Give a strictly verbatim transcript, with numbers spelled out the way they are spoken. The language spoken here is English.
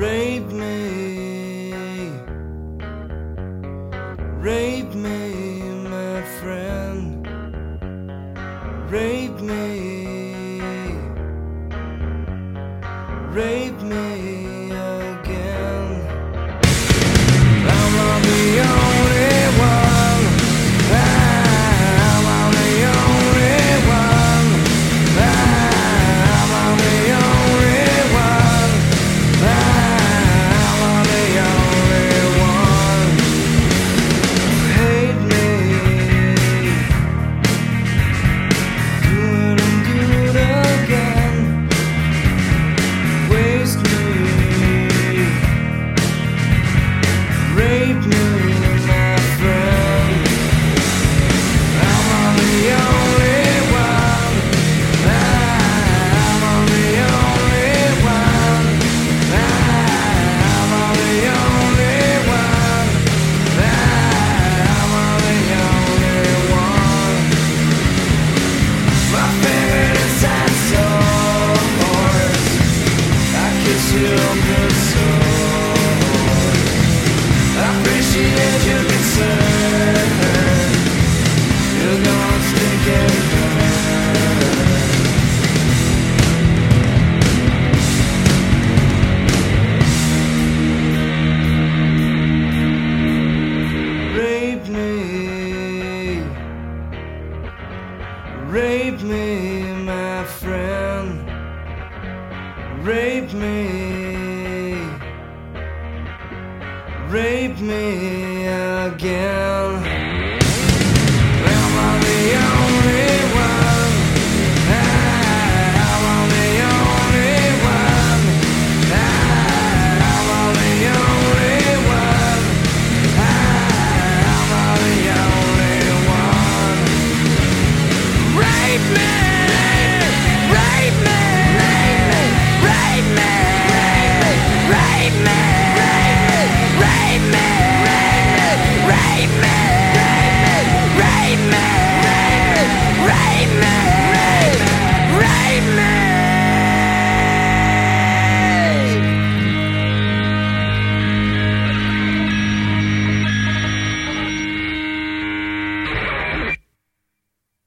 Rape me, rape me, my friend. Rape me, rape me again. I'm not the only one. I'm not the only one. I'm not the only one. I'm not the only one. Hate me, good and good again. Waste me, rape me, my friend. I'm on the only one. I'm on the only one. I'm on the only one. I'm on the only one. My favorite is that source. I kiss you good soul. I appreciate your concern. You're gonna stick it burn. Rape me, rape me, my friend. Rape me, rape me again.